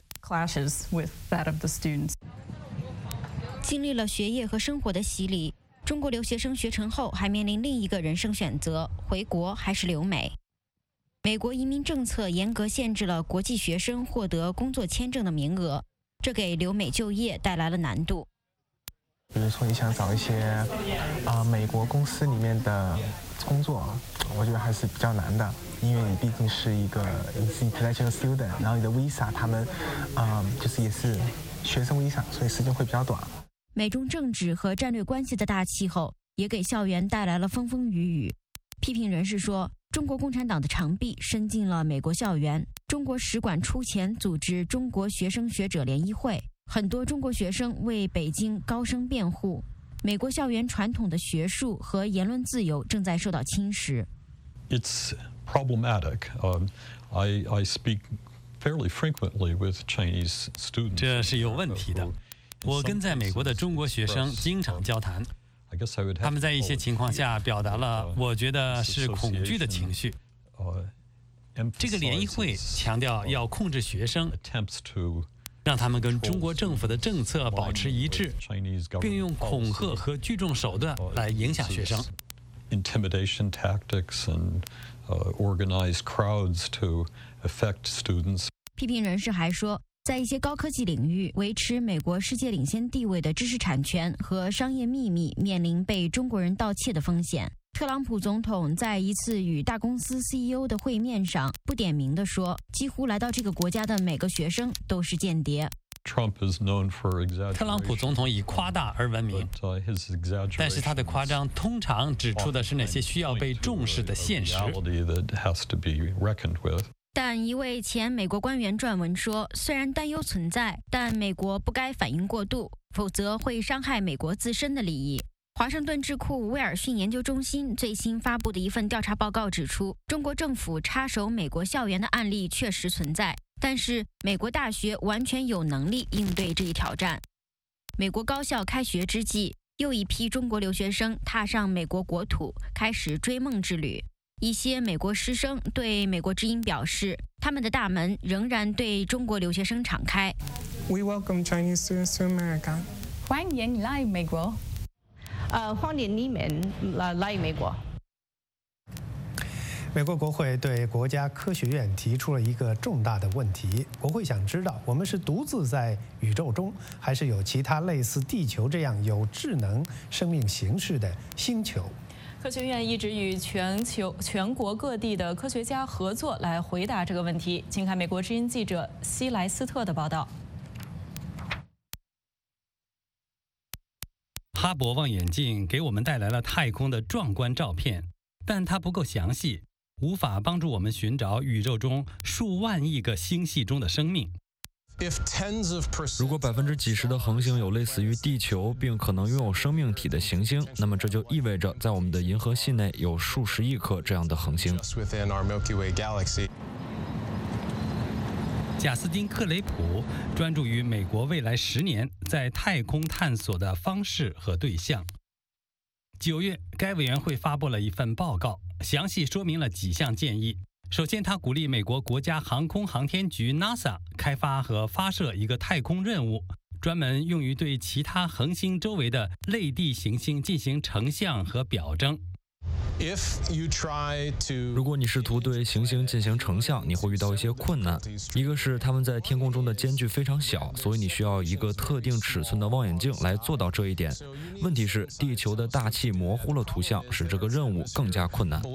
经历了学业和生活的洗礼，中国留学生学成后还面临另一个人生选择：回国还是留美。美国移民政策严格限制了国际学生获得工作签证的名额，这给留美就业带来了难度。 比如说你想找一些美国公司里面的工作，我觉得还是比较难的，因为你毕竟是一个 international student， 然后你的 visa 他们就是也是学生 visa， 所以时间会比较短。 美中政治和战略关系的大气候也给校园带来了风风雨雨。批评人士说，中国共产党的长臂伸进了美国校园，中国使馆出钱组织中国学生学者联谊会，很多中国学生为北京高声辩护。美国校园传统的学术和言论自由正在受到侵蚀。 It's problematic. I speak fairly frequently with Chinese students. 这是有问题的。我跟在美国的中国学生经常交谈，他们在一些情况下表达了我觉得是恐惧的情绪。这个联谊会强调要控制学生，让他们跟中国政府的政策保持一致，并用恐吓和聚众手段来影响学生。 Intimidation tactics and organized crowds to affect students. 批评人士还说，在在一些高科技领域维持美国世界领先地位的知识产权和商业秘密面临被中国人盗窃的风险。特朗普总统在一次与大公司 CEO 的会面上不点名地说，几乎来到这个国家的每个学生都是间谍。 特朗普总统以夸大而闻名，但是他的夸张通常指出的是那些需要被重视的现实。 但一位前美国官员撰文说，虽然担忧存在，但美国不该反应过度，否则会伤害美国自身的利益。华盛顿智库威尔逊研究中心最新发布的一份调查报告指出，中国政府插手美国校园的案例确实存在，但是美国大学完全有能力应对这一挑战。美国高校开学之际，又一批中国留学生踏上美国国土，开始追梦之旅。一些美国师生对美国之音表示，他们的大门仍然对中国留学生敞开。 We welcome Chinese students to America. 欢迎你来美国。 欢迎你们来美国。 美国国会对国家科学院提出了一个重大的问题，国会想知道我们是独自在宇宙中，还是有其他类似地球这样有智能生命形式的星球。 科学院一直与全国各地的科学家合作来回答这个问题。请看美国之音记者希莱斯特的报道。 哈勃望远镜给我们带来了太空的壮观照片，但它不够详细，无法帮助我们寻找宇宙中数万亿个星系中的生命。 如果几十的恒星有类似于地球并可能拥有生命体的行星，那么这就意味着在我们的银河系内有数十亿颗这样的恒星。 贾斯汀·克雷普专注于美国未来10年在太空探索的方式和对象。9月，该委员会发布了一份报告，详细说明了几项建议。首先，他鼓励美国国家航空航天局 NASA 开发和发射一个太空任务，专门用于对其他恒星周围的类地行星进行成像和表征。 如果你试图对行星进行成像，你会遇到一些困难。一个是它们在天空中的间距非常小，所以你需要一个特定尺寸的望远镜来做到这一点。问题是，地球的大气模糊了图像，使这个任务更加困难。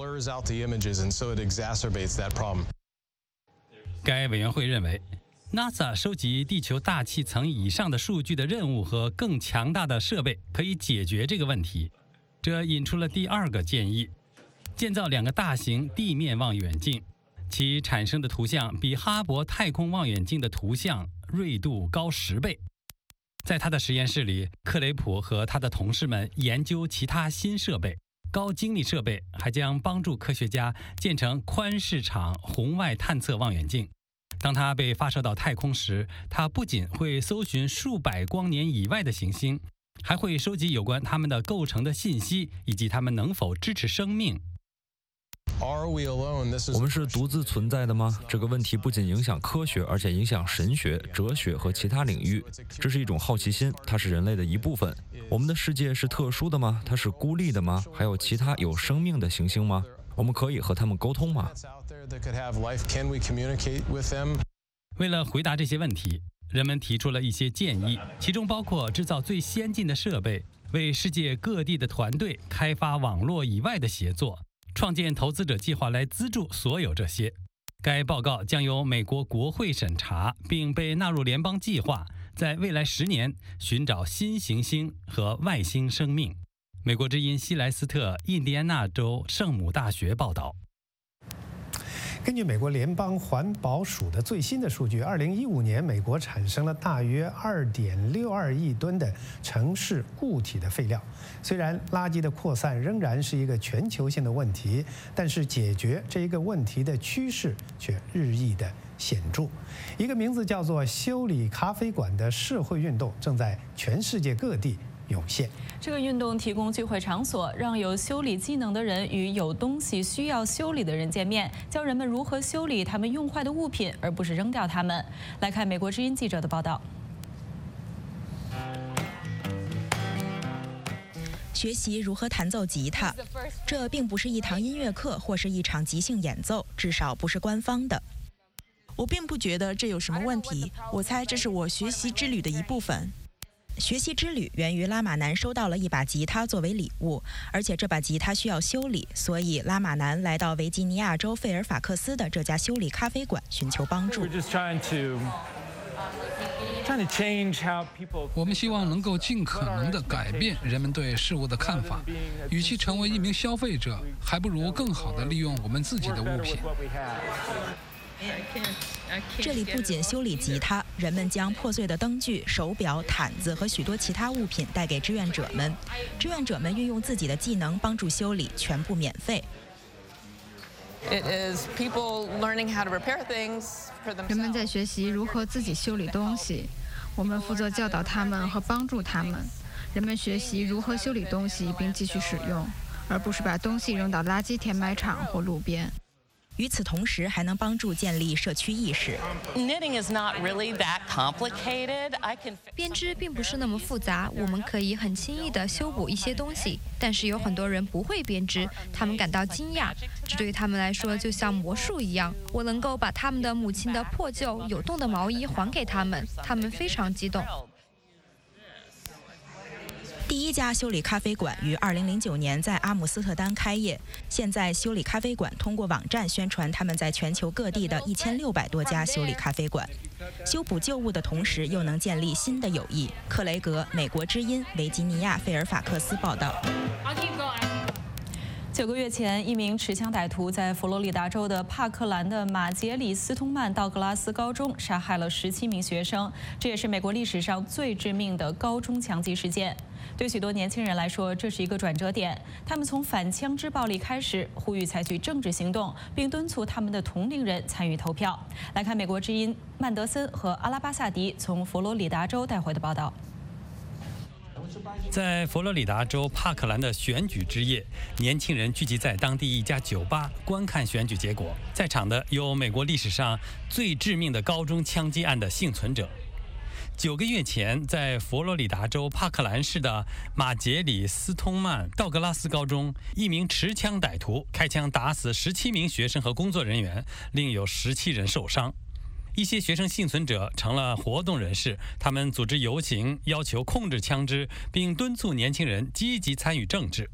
该委员会认为，NASA 收集地球大气层以上的数据的任务和更强大的设备可以解决这个问题。这引出了第2个建议：建造2个大型地面望远镜，其产生的图像比哈勃太空望远镜的图像锐度高10倍。在他的实验室里，克雷普和他的同事们研究其他新设备。高精密设备还将帮助科学家建成宽视场红外探测望远镜。当它被发射到太空时，它不仅会搜寻数百光年以外的行星，还会收集有关它们的构成的信息，以及它们能否支持生命。 我们是独自存在的吗？这个问题不仅影响科学，而且影响神学、哲学和其他领域。这是一种好奇心，它是人类的一部分。我们的世界是特殊的吗？它是孤立的吗？还有其他有生命的行星吗？我们可以和他们沟通吗？ 为了回答这些问题，人们提出了一些建议，其中包括制造最先进的设备，为世界各地的团队开发网络以外的协作，创建投资者计划来资助所有这些。该报告将由美国国会审查，并被纳入联邦计划，在未来10年寻找新行星和外星生命。美国之音希莱斯特印第安纳州圣母大学报道。 根据美国联邦环保署的最新的数据，2015年美国产生了大约2.62亿吨的城市固体的废料。虽然垃圾的扩散仍然是一个全球性的问题，但是解决这一个问题的趋势却日益的显著。一个名字叫做“修理咖啡馆”的社会运动正在全世界各地涌现。 这个运动提供聚会场所，让有修理技能的人与有东西需要修理的人见面，教人们如何修理他们用坏的物品，而不是扔掉它们。来看美国之音记者的报道。 学习如何弹奏吉他，这并不是一堂音乐课或是一场即兴演奏，至少不是官方的。 我并不觉得这有什么问题，我猜这是我学习之旅的一部分。学习之旅源于拉马南收到了一把吉他作为礼物，而且这把吉他需要修理，所以拉马南来到维吉尼亚州费尔法克斯的这家修理咖啡馆寻求帮助。 我们希望能够尽可能地改变人们对事物的看法，与其成为一名消费者，还不如更好地利用我们自己的物品。 这里不仅修理吉他，人们将破碎的灯具、手表、毯子和许多其他物品带给志愿者们，志愿者们运用自己的技能帮助修理，全部免费。 人们在学习如何自己修理东西，我们负责教导他们和帮助他们。人们学习如何修理东西并继续使用，而不是把东西扔到垃圾填埋场或路边。 与此同时，还能帮助建立社区意识。 编织并不是那么复杂，我们可以很轻易地修补一些东西。但是有很多人不会编织，他们感到惊讶，这对他们来说就像魔术一样。我能够把他们的母亲的破旧有洞的毛衣还给他们，他们非常激动。 第一家修理咖啡馆于2009年在阿姆斯特丹开业。现在，修理咖啡馆通过网站宣传他们在全球各地的1600多家修理咖啡馆。修补旧物的同时，又能建立新的友谊。克雷格，美国之音，维吉尼亚费尔法克斯报道。 9个月前，一名持枪歹徒在佛罗里达州的帕克兰的马杰里斯通曼道格拉斯高中杀害了17名学生，这也是美国历史上最致命的高中枪击事件。对许多年轻人来说，这是一个转折点。他们从反枪支暴力开始，呼吁采取政治行动，并敦促他们的同龄人参与投票。来看美国之音曼德森和阿拉巴萨迪从佛罗里达州带回的报道。 在佛罗里达州帕克兰的选举之夜，年轻人聚集在当地一家酒吧观看选举结果。在场的有美国历史上最致命的高中枪击案的幸存者。9个月前，在佛罗里达州帕克兰市的马杰里斯通曼道格拉斯高中，一名持枪歹徒开枪打死17名学生和工作人员，另有17人受伤。一些学生幸存者成了活动人士，他们组织游行，要求控制枪支，并敦促年轻人积极参与政治。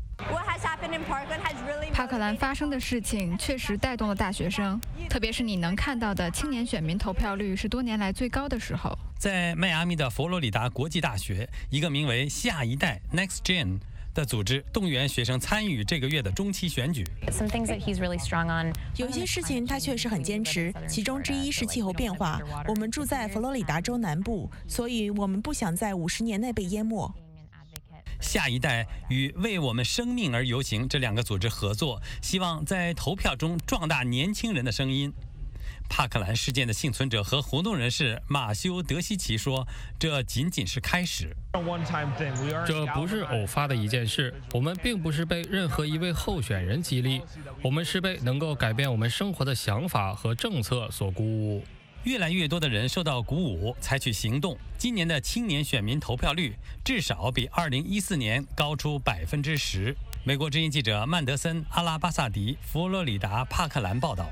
帕克兰发生的事情确实带动了大学生，特别是你能看到的青年选民投票率是多年来最高的时候。 在迈阿密的佛罗里达国际大学，一个名为“下一代 ”（Next Gen） 的组织动员学生参与这个月的中期选举。 有些事情他确实很坚持，其中之一是气候变化。我们住在佛罗里达州南部，所以我们不想在50年内被淹没。 下一代与为我们生命而游行这2个组织合作，希望在投票中壮大年轻人的声音。帕克兰事件的幸存者和活动人士马修·德西奇说：“这仅仅是开始。 这不是偶发的一件事，我们并不是被任何一位候选人激励，我们是被能够改变我们生活的想法和政策所鼓舞。” 越来越多的人受到鼓舞，采取行动。今年的青年选民投票率至少比2014年高出10%。美国之音记者曼德森、阿拉巴萨迪，佛罗里达帕克兰报道。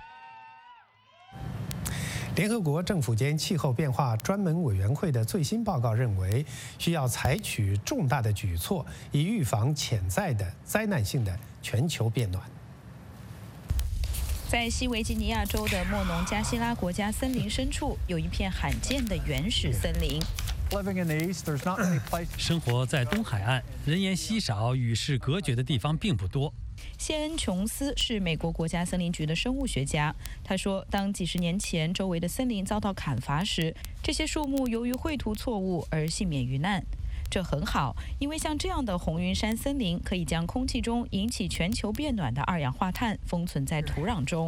联合国政府间气候变化专门委员会的最新报告认为，需要采取重大的举措，以预防潜在的灾难性的全球变暖。 在西维吉尼亚州的莫农加西拉国家森林深处，有一片罕见的原始森林。 生活在东海岸，人烟稀少、与世隔绝的地方并不多。 谢恩·琼斯是美国国家森林局的生物学家。他说，当几十年前周围的森林遭到砍伐时，这些树木由于绘图错误而幸免于难。这很好，因为像这样的红云山森林可以将空气中引起全球变暖的二氧化碳封存在土壤中。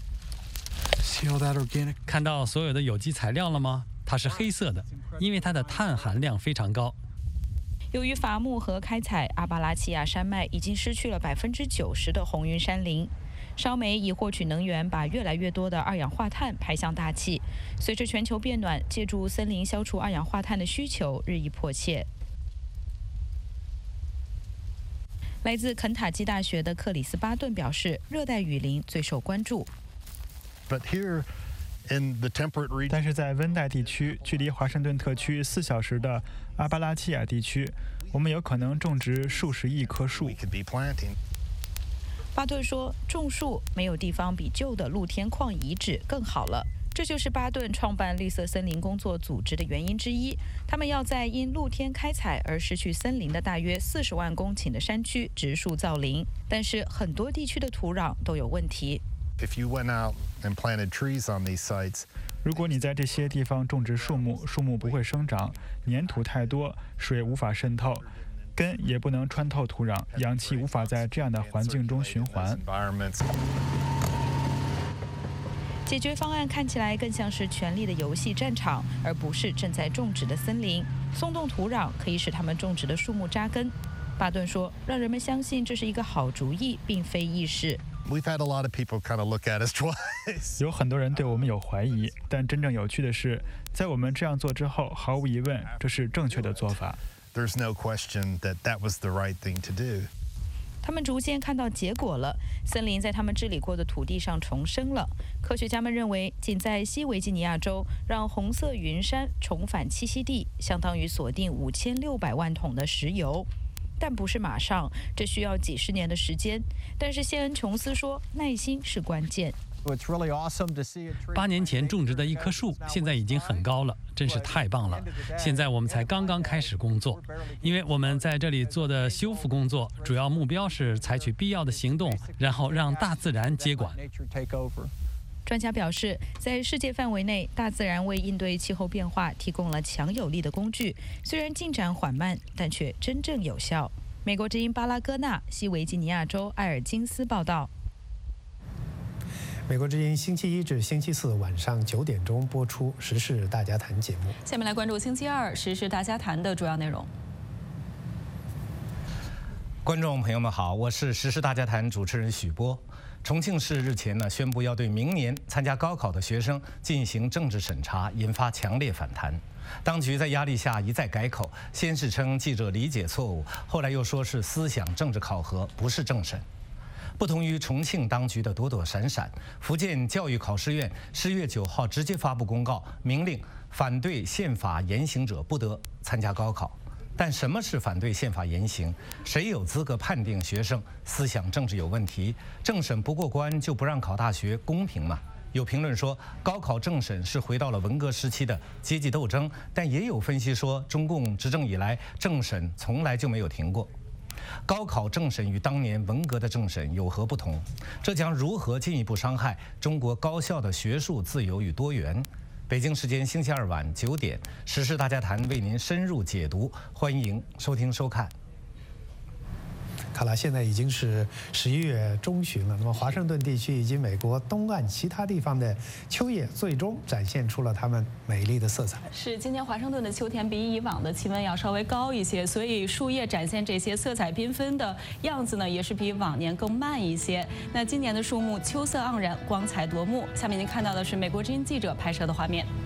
看到所有的有机材料了吗？它是黑色的，因为它的碳含量非常高。 由于伐木和开采，阿巴拉契亚山脉已经失去了90%的红云山林。烧煤以获取能源，把越来越多的二氧化碳排向大气。随着全球变暖，借助森林消除二氧化碳的需求日益迫切。来自肯塔基大学的克里斯巴顿表示，热带雨林最受关注。 但是在温带地区，距离华盛顿特区4小时的阿巴拉契亚地区，我们有可能种植数十亿棵树。 巴顿说，种树没有地方比旧的露天矿遗址更好了。这就是巴顿创办绿色森林工作组织的原因之一。他们要在因露天开采而失去森林的大约40万公顷的山区植树造林，但是很多地区的土壤都有问题。 如果你在这些地方种植树木，树木不会生长，粘土太多，水无法渗透，根也不能穿透土壤，氧气无法在这样的环境中循环。 解决方案看起来更像是权力的游戏战场，而不是正在种植的森林。松动土壤可以使他们种植的树木扎根。巴顿说，让人们相信这是一个好主意，并非易事。 有很多人对我们有怀疑，但真正有趣的是，在我们这样做之后，毫无疑问，这是正确的做法。 There's no question that that was the right thing to do. 他们逐渐看到结果了，森林在他们治理过的土地上重生了。科学家们认为，仅在西维吉尼亚州让红色云杉重返栖息地，相当于锁定5600万桶的石油。但不是马上，这需要几十年的时间。但是谢恩琼斯说，耐心是关键。 8年前种植的一棵树，现在已经很高了，真是太棒了。现在我们才刚刚开始工作，因为我们在这里做的修复工作，主要目标是采取必要的行动，然后让大自然接管。 专家表示，在世界范围内，大自然为应对气候变化提供了强有力的工具，虽然进展缓慢，但却真正有效。美国之音巴拉戈纳，西维吉尼亚州埃尔金斯报道。 美国之音星期一至星期四晚上9点钟播出《时事大家谈》节目。 下面来关注星期二《时事大家谈》的主要内容。 观众朋友们好，我是《时事大家谈》主持人许波。重庆市日前宣布要对明年参加高考的学生进行政治审查，引发强烈反弹。当局在压力下一再改口，先是称记者理解错误，后来又说是思想政治考核，不是政审。不同于重庆当局的躲躲闪闪，福建教育考试院10月9号直接发布公告，明令反对宪法言行者不得参加高考。但什么是反对宪法言行？谁有资格判定学生思想政治有问题？政审不过关就不让考大学，公平吗？有评论说，高考政审是回到了文革时期的阶级斗争，但也有分析说，中共执政以来，政审从来就没有停过。高考政审与当年文革的政审有何不同？这将如何进一步伤害中国高校的学术自由与多元？北京时间星期二晚9点，《时事大家谈》为您深入解读，欢迎收听收看。 看来现在已经是11月中旬了，那么华盛顿地区以及美国东岸其他地方的秋叶最终展现出了它们美丽的色彩。 是，今年华盛顿的秋天比以往的气温要稍微高一些，所以树叶展现这些色彩缤纷的样子呢，也是比往年更慢一些。那今年的树木秋色盎然，光彩夺目。下面您看到的是美国之音记者拍摄的画面。